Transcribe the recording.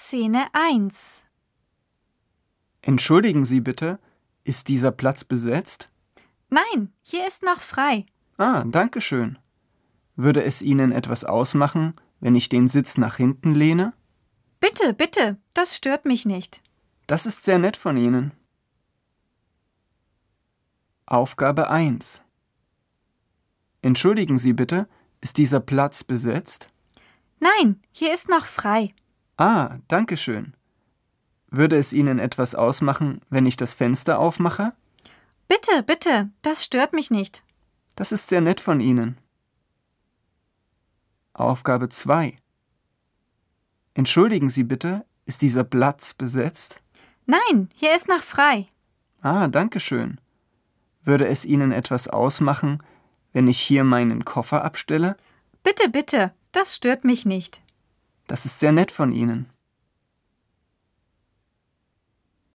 Szene 1. Entschuldigen Sie bitte, ist dieser Platz besetzt? Nein, hier ist noch frei. Ah, danke schön. Würde es Ihnen etwas ausmachen, wenn ich den Sitz nach hinten lehne? Bitte, bitte, das stört mich nicht. Das ist sehr nett von Ihnen. Aufgabe 1. Entschuldigen Sie bitte, ist dieser Platz besetzt? Nein, hier ist noch frei. Ah, danke schön. Würde es Ihnen etwas ausmachen, wenn ich das Fenster aufmache? Bitte, bitte, das stört mich nicht. Das ist sehr nett von Ihnen. Aufgabe 2. Entschuldigen Sie bitte, ist dieser Platz besetzt? Nein, hier ist noch frei. Ah, danke schön. Würde es Ihnen etwas ausmachen, wenn ich hier meinen Koffer abstelle? Bitte, bitte, das stört mich nicht. Das ist sehr nett von Ihnen.